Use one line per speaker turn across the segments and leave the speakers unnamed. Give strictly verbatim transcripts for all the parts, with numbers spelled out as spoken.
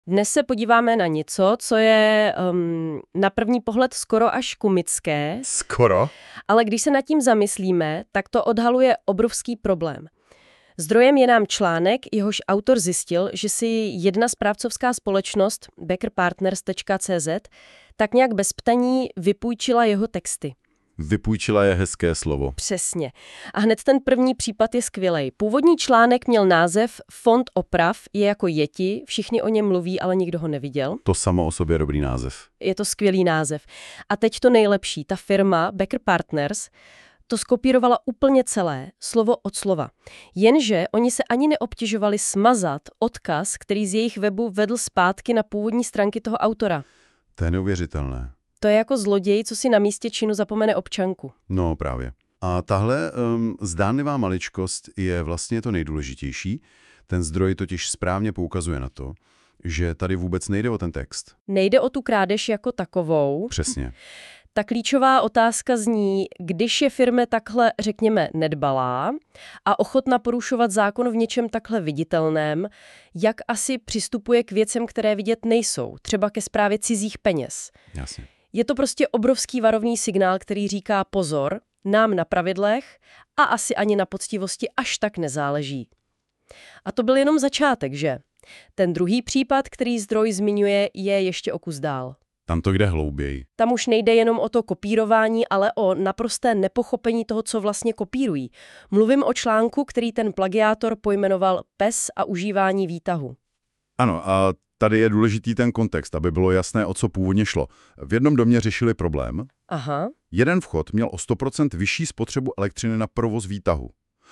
Dnes se podíváme na něco, co je um, na první pohled skoro až komické.
Skoro?
Ale když se nad tím zamyslíme, tak to odhaluje obrovský problém. Zdrojem je nám článek, jehož autor zjistil, že si jedna správcovská společnost becker partners tečka cé zet tak nějak bez ptaní vypůjčila jeho texty.
Vypůjčila je hezké slovo.
Přesně. A hned ten první případ je skvělej. Původní článek měl název Fond oprav je jako Yeti, všichni o něm mluví, ale nikdo ho neviděl.
To samo o sobě dobrý název.
Je to skvělý název. A teď to nejlepší. Ta firma Becker Partners to skopírovala úplně celé, slovo od slova. Jenže oni se ani neobtěžovali smazat odkaz, který z jejich webu vedl zpátky na původní stránky toho autora.
To je neuvěřitelné.
To je jako zloděj, co si na místě činu zapomene občanku.
No právě. A tahle um, zdánlivá maličkost je vlastně to nejdůležitější. Ten zdroj totiž správně poukazuje na to, že tady vůbec nejde o ten text.
Nejde o tu krádež jako takovou.
Přesně.
Ta klíčová otázka zní, když je firma takhle, řekněme, nedbalá a ochotna porušovat zákon v něčem takhle viditelném, jak asi přistupuje k věcem, které vidět nejsou, třeba ke správě cizích peněz.
Jasně.
Je to prostě obrovský varovný signál, který říká pozor, nám na pravidlech a asi ani na poctivosti až tak nezáleží. A to byl jenom začátek, že? Ten druhý případ, který zdroj zmiňuje, je ještě o kus dál.
Tam to jde hlouběji.
Tam už nejde jenom o to kopírování, ale o naprosté nepochopení toho, co vlastně kopírují. Mluvím o článku, který ten plagiátor pojmenoval Pes a užívání výtahu.
Ano, a tady je důležitý ten kontext, aby bylo jasné, o co původně šlo. V jednom domě řešili problém.
Aha.
Jeden vchod měl o sto procent vyšší spotřebu elektřiny na provoz výtahu.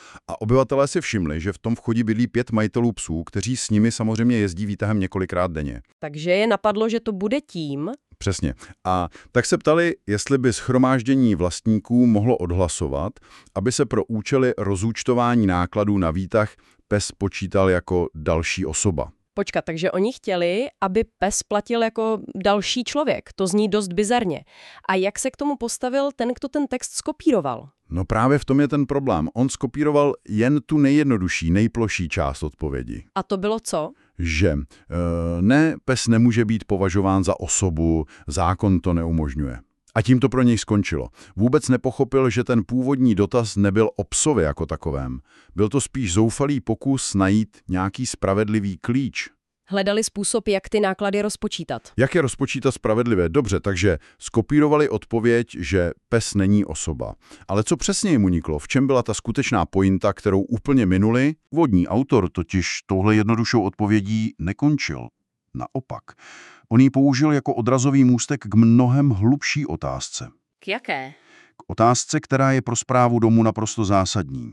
A obyvatelé si všimli, že v tom vchodě bydlí pět majitelů psů, kteří s nimi samozřejmě jezdí výtahem několikrát denně.
Takže je napadlo, že to bude tím.
Přesně. A tak se ptali, jestli by shromáždění vlastníků mohlo odhlasovat, aby se pro účely rozúčtování nákladů na výtah pes počítal jako další osoba.
Počkat, takže oni chtěli, aby pes platil jako další člověk. To zní dost bizarně. A jak se k tomu postavil ten, kdo ten text skopíroval?
No právě v tom je ten problém. On skopíroval jen tu nejjednodušší, nejplošší část odpovědi.
A to bylo co?
Že e, ne, pes nemůže být považován za osobu, zákon to neumožňuje. A tím to pro něj skončilo. Vůbec nepochopil, že ten původní dotaz nebyl o psovi jako takovém. Byl to spíš zoufalý pokus najít nějaký spravedlivý klíč.
Hledali způsob, jak ty náklady rozpočítat.
Jak je rozpočítat spravedlivě? Dobře, takže skopírovali odpověď, že pes není osoba. Ale co přesně jim uniklo? V čem byla ta skutečná pointa, kterou úplně minuli? Vodní autor totiž touhle jednodušou odpovědí nekončil. Naopak. On ji použil jako odrazový můstek k mnohem hlubší otázce.
K jaké?
K otázce, která je pro správu domu naprosto zásadní.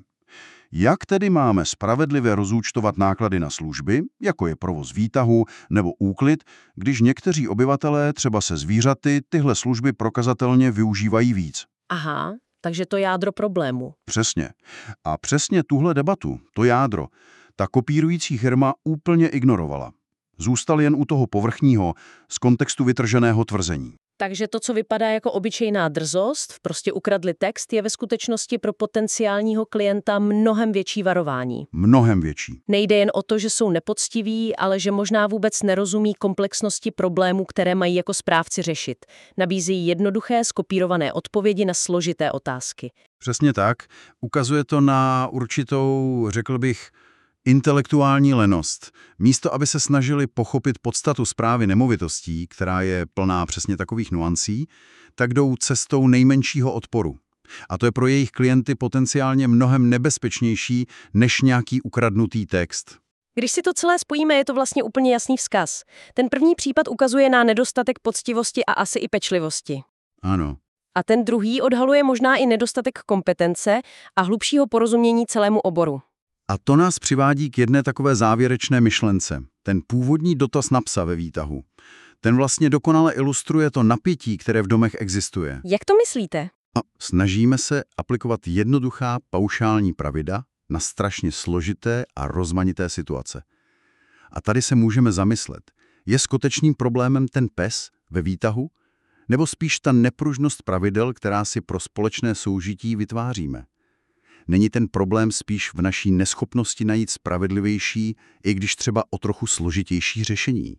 Jak tedy máme spravedlivě rozúčtovat náklady na služby, jako je provoz výtahu nebo úklid, když někteří obyvatelé třeba se zvířaty tyhle služby prokazatelně využívají víc?
Aha, takže to jádro problému.
Přesně. A přesně tuhle debatu, to jádro, ta kopírující firma úplně ignorovala. Zůstal jen u toho povrchního, z kontextu vytrženého tvrzení.
Takže to, co vypadá jako obyčejná drzost, prostě ukradli text, je ve skutečnosti pro potenciálního klienta mnohem větší varování.
Mnohem větší.
Nejde jen o to, že jsou nepoctiví, ale že možná vůbec nerozumí komplexnosti problémů, které mají jako správci řešit. Nabízejí jednoduché, skopírované odpovědi na složité otázky.
Přesně tak. Ukazuje to na určitou, řekl bych, intelektuální lenost. Místo, aby se snažili pochopit podstatu správy nemovitostí, která je plná přesně takových nuancí, tak jdou cestou nejmenšího odporu. A to je pro jejich klienty potenciálně mnohem nebezpečnější než nějaký ukradnutý text.
Když si to celé spojíme, je to vlastně úplně jasný vzkaz. Ten první případ ukazuje na nedostatek poctivosti a asi i pečlivosti.
Ano.
A ten druhý odhaluje možná i nedostatek kompetence a hlubšího porozumění celému oboru.
A to nás přivádí k jedné takové závěrečné myšlence. Ten původní dotaz na psa ve výtahu. Ten vlastně dokonale ilustruje to napětí, které v domech existuje.
Jak to myslíte?
A snažíme se aplikovat jednoduchá paušální pravidla na strašně složité a rozmanité situace. A tady se můžeme zamyslet, je skutečným problémem ten pes ve výtahu, nebo spíš ta nepružnost pravidel, která si pro společné soužití vytváříme? Není ten problém spíš v naší neschopnosti najít spravedlivější, i když třeba o trochu složitější řešení?